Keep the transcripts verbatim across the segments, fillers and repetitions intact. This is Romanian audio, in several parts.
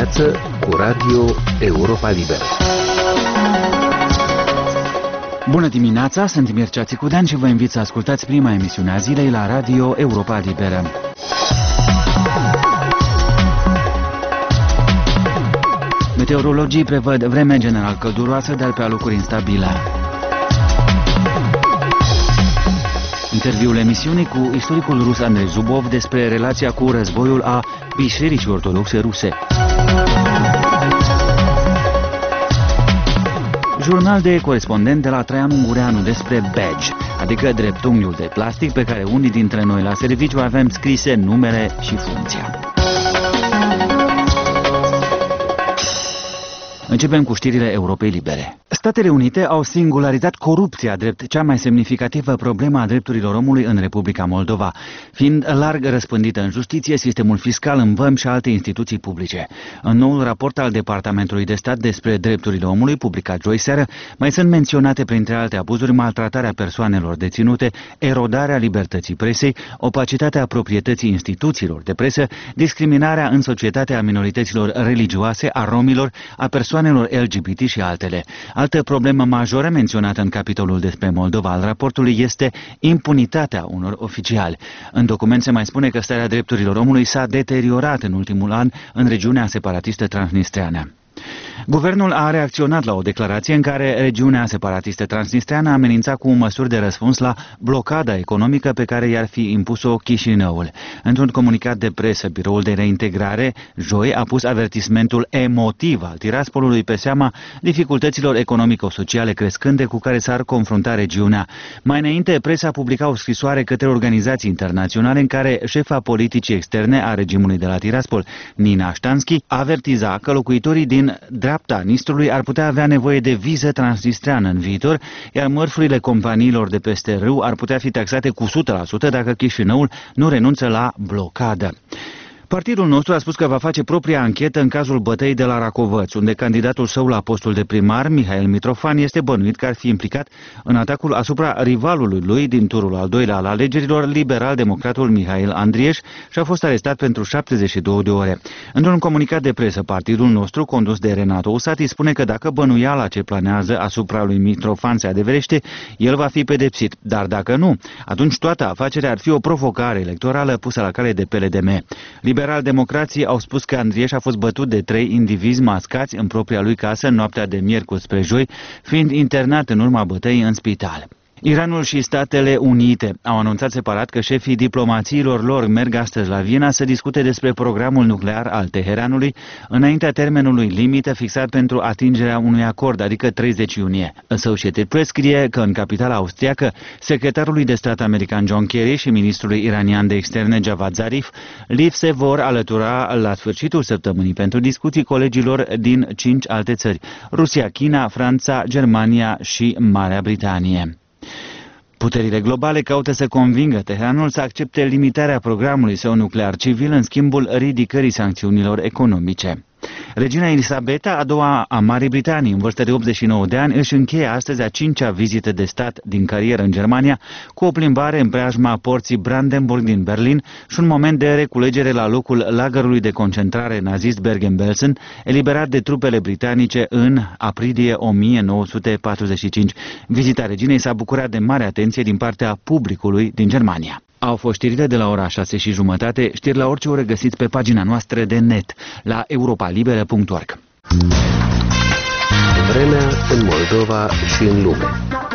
dimineață cu Radio Europa Liberă. Bună dimineața, sunt Mircea Țicudean și vă invit să ascultați prima emisiune a zilei la Radio Europa Liberă. Meteorologii prevăd vreme general călduroasă, dar pe alocuri instabilă. Interviul emisiunii cu istoricul rus Andrei Zubov despre relația cu războiul a Bisericii Ortodoxe Ruse. Jurnal de corespondent de la Traian Ungureanu despre badge, adică dreptunghiul de plastic pe care unii dintre noi la serviciu avem scrise numele și funcția. Începem cu știrile Europei Libere. Statele Unite au singularizat corupția drept cea mai semnificativă problemă a drepturilor omului în Republica Moldova, fiind larg răspândită în justiție, sistemul fiscal, în văm și alte instituții publice. În noul raport al Departamentului de Stat despre drepturile omului, publicat joi seară, mai sunt menționate printre alte abuzuri maltratarea persoanelor deținute, erodarea libertății presei, opacitatea proprietății instituțiilor de presă, discriminarea în societatea a minorităților religioase, a romilor, a persoanelor L G B T și altele. Altă problemă majoră menționată în capitolul despre Moldova al raportului este impunitatea unor oficiali. În document se mai spune că starea drepturilor omului s-a deteriorat în ultimul an în regiunea separatistă transnistreană. Guvernul a reacționat la o declarație în care regiunea separatistă transnistreană amenința cu măsuri de răspuns la blocada economică pe care i-ar fi impus-o Chișinăul. Într-un comunicat de presă, Biroul de Reintegrare, joi, a pus avertismentul emotiv al Tiraspolului pe seama dificultăților economico-sociale crescânde cu care s-ar confrunta regiunea. Mai înainte, presa publica o scrisoare către organizații internaționale în care șefa politicii externe a regimului de la Tiraspol, Nina Ștanski, avertiza că locuitorii din dreapta Nistrului ar putea avea nevoie de viză transnistreană în viitor, iar mărfurile companiilor de peste râu ar putea fi taxate cu o sută la sută dacă Chișinăul nu renunță la blocadă. Partidul nostru a spus că va face propria anchetă în cazul bătăii de la Racovăț, unde candidatul său la postul de primar, Mihail Mitrofan, este bănuit că ar fi implicat în atacul asupra rivalului lui din turul al doilea al alegerilor, liberal-democratul Mihail Andrieș, și a fost arestat pentru șaptezeci și două de ore. Într-un comunicat de presă, partidul nostru, condus de Renato Usati, spune că dacă bănuiala ce planează asupra lui Mitrofan se adeverește, el va fi pedepsit, dar dacă nu, atunci toată afacerea ar fi o provocare electorală pusă la cale de P L D M. Liberal-democrații au spus că Andrieș a fost bătut de trei indivizi mascați în propria lui casă în noaptea de miercuri spre joi, fiind internat în urma bătăii în spital. Iranul și Statele Unite au anunțat separat că șefii diplomațiilor lor merg astăzi la Viena să discute despre programul nuclear al Teheranului înaintea termenului limită fixat pentru atingerea unui acord, adică treizeci iunie. Associated Press scrie că în capitala austriacă, secretarului de stat american John Kerry și ministrului iranian de externe Javad Zarif li se vor alătura la sfârșitul săptămânii pentru discuții colegilor din cinci alte țări: Rusia, China, Franța, Germania și Marea Britanie. Puterile globale caută să convingă Teheranul să accepte limitarea programului său nuclear civil în schimbul ridicării sancțiunilor economice. Regina Elisabeta, a doua a Marii Britanii, în vârstă de optzeci și nouă de ani, își încheie astăzi a cincea vizită de stat din carieră în Germania, cu o plimbare în preajma porții Brandenburg din Berlin și un moment de reculegere la locul lagărului de concentrare nazist Bergen-Belsen, eliberat de trupele britanice în aprilie o mie nouă sute patruzeci și cinci. Vizita reginei s-a bucurat de mare atenție din partea publicului din Germania. Au fost știrile de la ora șase și jumătate, știri la orice oră găsiți pe pagina noastră de net, la europa liberă punct org. Vremea în Moldova și în lume.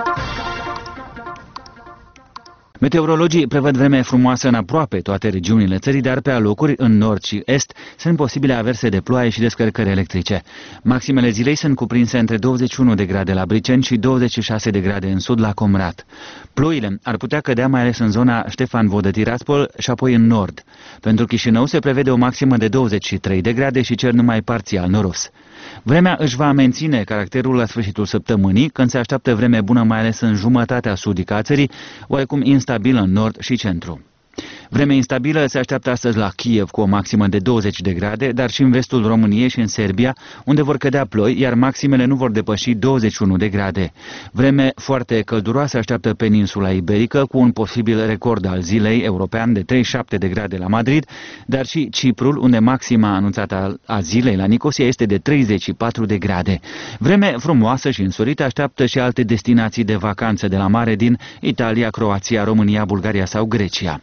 Meteorologii prevăd vreme frumoasă în aproape toate regiunile țării, dar pe alocuri, în nord și est, sunt posibile averse de ploaie și descărcări electrice. Maximele zilei sunt cuprinse între douăzeci și unu de grade la Briceni și douăzeci și șase de grade în sud la Comrat. Ploile ar putea cădea mai ales în zona Ștefan Vodă-Tiraspol și apoi în nord. Pentru Chișinău se prevede o maximă de douăzeci și trei de grade și cer numai parțial noros. Vremea își va menține caracterul la sfârșitul săptămânii, când se așteaptă vreme bună mai ales în jumătatea sudică a țării, oarecum instabilă în nord și centru. Vreme instabilă se așteaptă astăzi la Kiev cu o maximă de douăzeci de grade, dar și în vestul României și în Serbia, unde vor cădea ploi, iar maximele nu vor depăși douăzeci și unu de grade. Vreme foarte călduroasă așteaptă peninsula iberică cu un posibil record al zilei european de treizeci și șapte de grade la Madrid, dar și Ciprul, unde maxima anunțată a zilei la Nicosia este de treizeci și patru de grade. Vreme frumoasă și însorită așteaptă și alte destinații de vacanță de la mare din Italia, Croația, România, Bulgaria sau Grecia.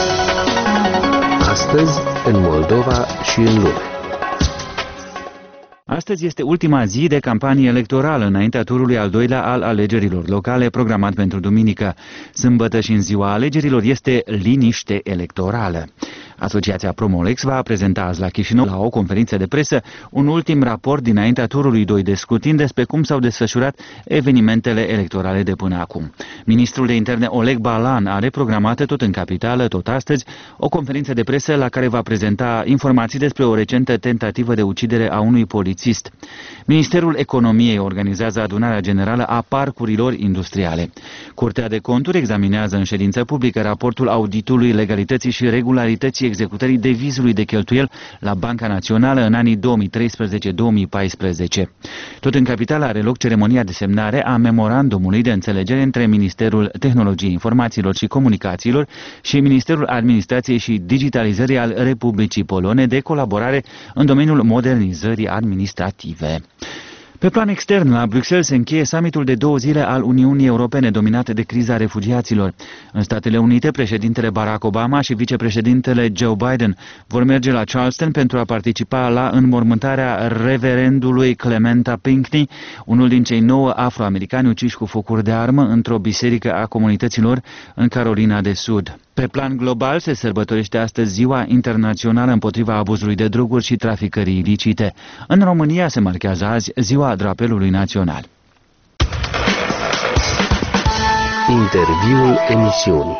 Astăzi, în Moldova și în lume. Astăzi este ultima zi de campanie electorală înaintea turului al doilea al alegerilor locale programat pentru duminică. Sâmbătă și în ziua alegerilor este liniște electorală. Asociația Promolex va prezenta azi la Chișinău, la o conferință de presă, un ultim raport dinaintea turului doi de scrutin despre cum s-au desfășurat evenimentele electorale de până acum. Ministrul de Interne Oleg Balan are programată tot în capitală, tot astăzi, o conferință de presă la care va prezenta informații despre o recentă tentativă de ucidere a unui polițist. Ministerul Economiei organizează adunarea generală a parcurilor industriale. Curtea de Conturi examinează în ședință publică raportul auditului legalității și regularității executării devizului de cheltuiel la Banca Națională în anii două mii treisprezece două mii paisprezece. Tot în capitală are loc ceremonia de semnare a memorandumului de înțelegere între Ministerul Tehnologiei Informațiilor și Comunicațiilor și Ministerul Administrației și Digitalizării al Republicii Polone de colaborare în domeniul modernizării administrative. Pe plan extern, la Bruxelles se încheie summitul de două zile al Uniunii Europene dominat de criza refugiaților. În Statele Unite, președintele Barack Obama și vicepreședintele Joe Biden vor merge la Charleston pentru a participa la înmormântarea reverendului Clementa Pinckney, unul din cei nouă afroamericani uciși cu focuri de armă într-o biserică a comunităților în Carolina de Sud. Pe plan global se sărbătorește astăzi Ziua Internațională împotriva abuzului de droguri și traficării ilicite. În România se marchează azi Ziua Drapelului Național. Interviul emisiunii.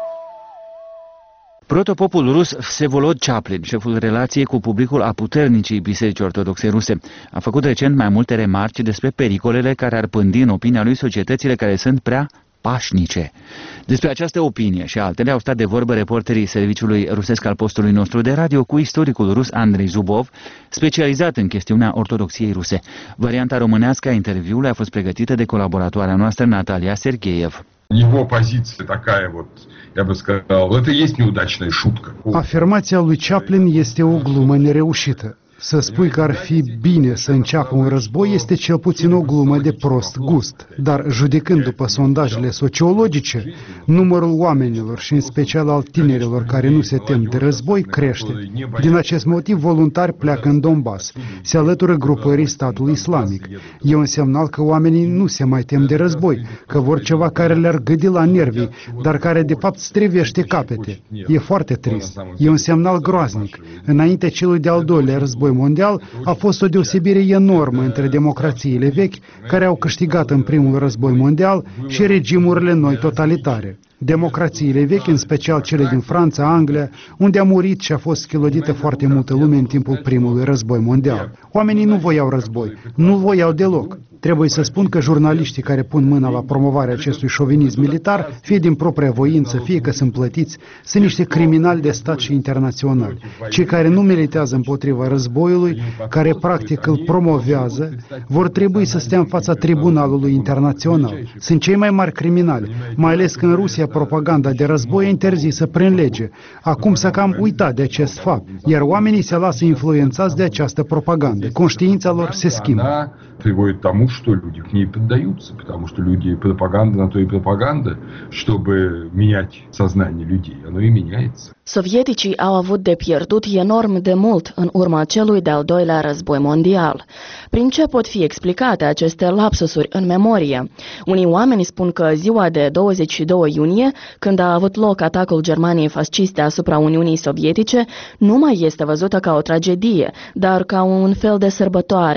Protopopul rus Vsevolod Chaplin, șeful relației cu publicul a puternicii biserici ortodoxe ruse, a făcut recent mai multe remarci despre pericolele care ar pândi în opinia lui societățile care sunt prea pașnice. Despre această opinie și altele au stat de vorbă reporterii serviciului rusesc al postului nostru de radio cu istoricul rus Andrei Zubov, specializat în chestiunea ortodoxiei ruse. Varianta românească a interviului a fost pregătită de colaboratoarea noastră Natalia Sergeev. Его позиция такая вот, я бы сказал, это есть неудачная шутка. Afirmația lui Chaplin este o glumă nereușită. Să spui că ar fi bine să înceapă un război este cel puțin o glumă de prost gust, dar judecând după sondajele sociologice, numărul oamenilor și în special al tinerilor care nu se tem de război crește. Din acest motiv, voluntari pleacă în Donbass, se alătură grupării statului islamic. E un semnal că oamenii nu se mai tem de război, că vor ceva care le-ar gâdi la nervii, dar care de fapt strivește capete. E foarte trist. E un semnal groaznic. Înainte celui de-al doilea război mondial a fost o deosebire enormă între democrațiile vechi, care au câștigat în primul război mondial, și regimurile noi totalitare. Democrațiile vechi, în special cele din Franța, Anglia, unde a murit și a fost schilodită foarte multă lume în timpul primului război mondial. Oamenii nu voiau război, nu voiau deloc. Trebuie să spun că jurnaliștii care pun mâna la promovarea acestui șovinism militar, fie din propria voință, fie că sunt plătiți, sunt niște criminali de stat și internaționali. Cei care nu militează împotriva războiului, care practic îl promovează, vor trebui să stea în fața tribunalului internațional. Sunt cei mai mari criminali, mai ales că în Rusia propaganda de război e interzisă prin lege. Acum s-a cam uitat de acest fapt, iar oamenii se lasă influențați de această propagandă. Conștiința lor se schimbă. Приводит к тому, что люди к ней поддаются, потому что люди, пропаганда на то и пропаганда, чтобы менять сознание людей, оно и меняется. Sovieticii au avut de pierdut enorm de mult în urma celui de-al doilea război mondial. Prin ce pot fi explicate aceste lapsusuri în memorie? Unii oameni spun că ziua de douăzeci și doi iunie, când a avut loc atacul Germaniei fasciste asupra Uniunii Sovietice, nu mai este văzută ca o tragedie, dar ca un fel de sărbătoare.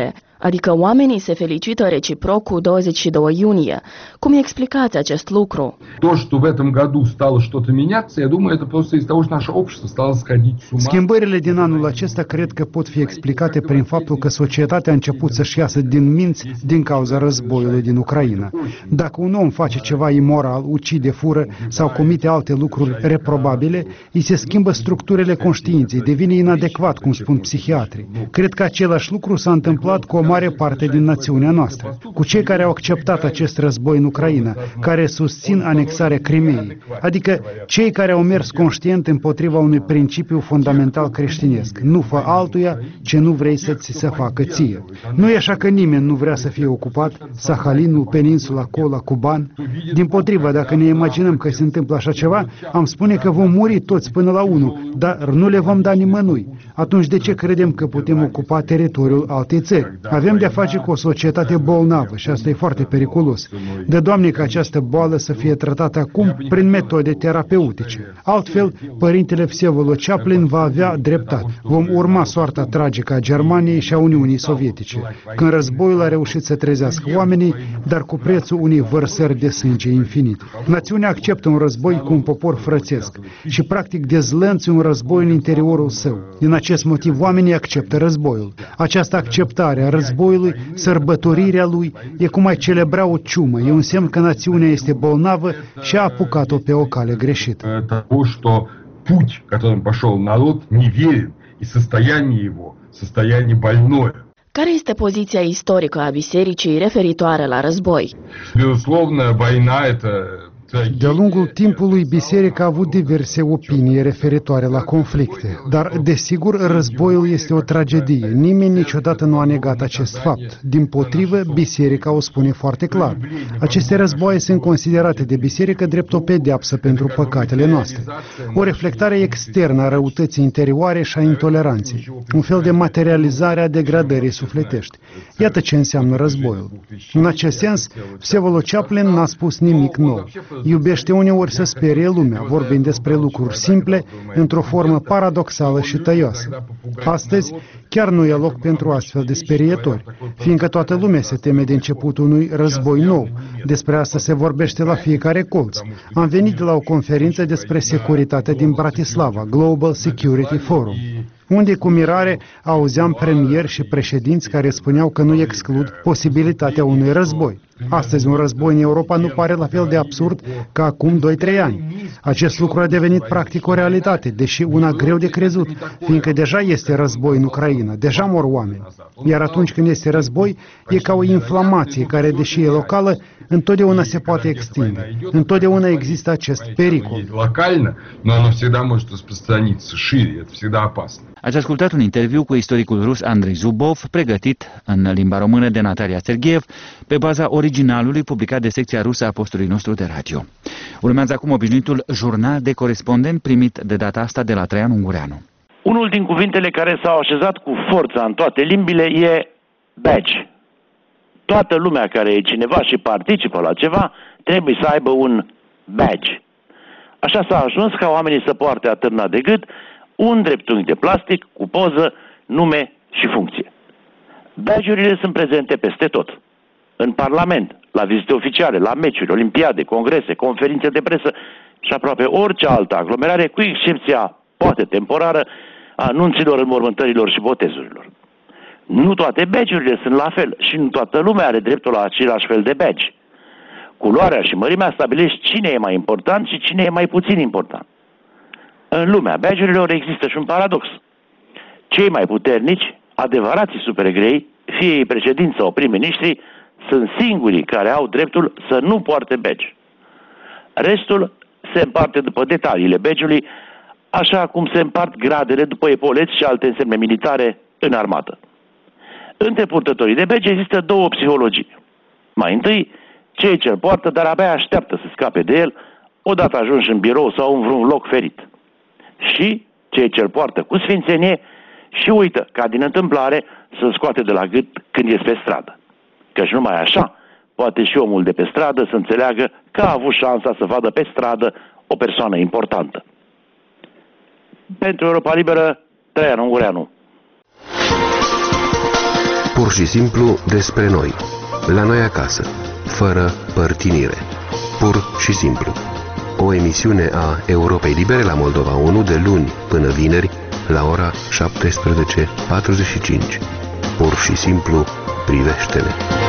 adică oamenii se felicită reciproc cu douăzeci și doi iunie. Cum explicați acest lucru? То, что в этом году стало что-то меняться, я думаю, это просто из того, что наше общество стало сходить с ума. Schimbările din anul acesta cred că pot fi explicate prin faptul că societatea a început să-și iasă din minți din cauza războiului din Ucraina. Dacă un om face ceva imoral, ucide, fură sau comite alte lucruri reprobabile, îi se schimbă structurile conștiinței, devine inadecvat, cum spun psihiatrii. Cred că același lucru s-a întâmplat cu o mare parte din națiunea noastră, cu cei care au acceptat acest război în Ucraina, care susțin anexarea Crimeei, adică cei care au mers conștient împotriva unui principiu fundamental creștinesc. Nu fă altuia ce nu vrei să ți se facă ție. Nu e așa că nimeni nu vrea să fie ocupat, Sahalinul, peninsula Kola, Kuban. Dimpotrivă, dacă ne imaginăm că se întâmplă așa ceva, am spune că vom muri toți până la unul, dar nu le vom da nimănui. Atunci de ce credem că putem ocupa teritoriul altei țări? Avem de-a face cu o societate bolnavă și asta e foarte periculos. De Doamne ca această boală să fie tratată acum prin metode terapeutice. Altfel, părintele Vsevolod Chaplin va avea dreptate. Vom urma soarta tragică a Germaniei și a Uniunii Sovietice, când războiul a reușit să trezească oamenii, dar cu prețul unei vărsări de sânge infinit. Națiunea acceptă un război cu un popor frățesc și practic dezlănțuie un război în interiorul său. Din acest motiv oamenii acceptă războiul. Această acceptare a războiului, sărbătorirea lui, e cum ai celebra o ciumă. E un semn că națiunea este bolnavă și a apucat-o pe o cale greșită. Того, что путь, которым пошел народ, неверен, и состояние его, состояние больное. Care este poziția istorică a bisericii referitoare la război? Безусловно, война – это De-a lungul timpului, biserica a avut diverse opinii referitoare la conflicte, dar, desigur, războiul este o tragedie. Nimeni niciodată nu a negat acest fapt. Dimpotrivă, biserica o spune foarte clar. Aceste războaie sunt considerate de biserică drept o pedeapsă pentru păcatele noastre. O reflectare externă a răutății interioare și a intoleranței. Un fel de materializare a degradării sufletești. Iată ce înseamnă războiul. În acest sens, Vsevolod Chaplin n-a spus nimic nou. Iubește uneori să sperie lumea, vorbind despre lucruri simple, într-o formă paradoxală și tăioasă. Astăzi, chiar nu e loc pentru astfel de sperietori, fiindcă toată lumea se teme de începutul unui război nou. Despre asta se vorbește la fiecare colț. Am venit de la o conferință despre securitate din Bratislava, Global Security Forum, unde cu mirare auzeam premieri și președinți care spuneau că nu exclud posibilitatea unui război. Astăzi un război în Europa nu pare la fel de absurd ca acum doi trei ani. Acest lucru a devenit practic o realitate, deși una greu de crezut, fiindcă deja este război în Ucraina, deja mor oameni. Iar atunci când este război, e ca o inflamație care, deși e locală, întotdeauna se poate extinde. Întotdeauna există acest pericol. Ați ascultat un interviu cu istoricul rus Andrei Zubov, pregătit în limba română de Natalia Sergeev, pe baza originalului publicat de secția rusă a postului nostru de radio. Urmează acum obișnuitul jurnal de corespondent primit de data asta de la Traian Ungureanu. Unul din cuvintele care s-au așezat cu forța în toate limbile e badge. Toată lumea care e cineva și participă la ceva trebuie să aibă un badge. Așa s-a ajuns ca oamenii să poarte atârnat de gât un dreptunghi de plastic cu poză, nume și funcție. Badge-urile sunt prezente peste tot. În Parlament, la vizite oficiale, la meciuri, olimpiade, congrese, conferințe de presă și aproape orice altă aglomerare, cu excepția, poate temporară, a anunților, înmormântărilor și botezurilor. Nu toate badge-urile sunt la fel și nu toată lumea are dreptul la același fel de badge. Culoarea și mărimea stabilește cine e mai important și cine e mai puțin important. În lumea badge-urilor există și un paradox. Cei mai puternici, adevărații supergrei, fie ei președinți sau prim-ministri, sunt singurii care au dreptul să nu poarte badge. Restul se împarte după detaliile badge-ului, așa cum se împart gradele după epoleți și alte însemne militare în armată. Între purtătorii de badge există două psihologii. Mai întâi, cei ce îl poartă, dar abia așteaptă să scape de el, odată ajunși în birou sau în vreun loc ferit. Și cei ce îl poartă cu sfințenie și uită, ca din întâmplare, să-l scoate de la gât când ies pe stradă. Căci numai așa poate și omul de pe stradă să înțeleagă că a avut șansa să vadă pe stradă o persoană importantă. Pentru Europa Liberă, Traian Ungureanu. Pur și simplu despre noi, la noi acasă, fără părtinire. Pur și simplu. O emisiune a Europei Libere la Moldova unu de luni până vineri la ora șaptesprezece patruzeci și cinci. Pur și simplu, privește-ne.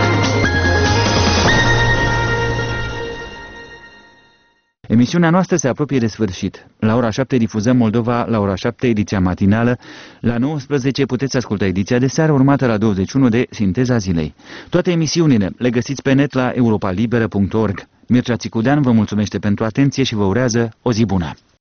Emisiunea noastră se apropie de sfârșit. La ora șapte difuzăm Moldova, la ora șapte ediția matinală, la nouăsprezece puteți asculta ediția de seară, urmată la douăzeci și unu de Sinteza Zilei. Toate emisiunile le găsiți pe net la europa liberă punct org. Mircea Țicudean vă mulțumește pentru atenție și vă urează o zi bună!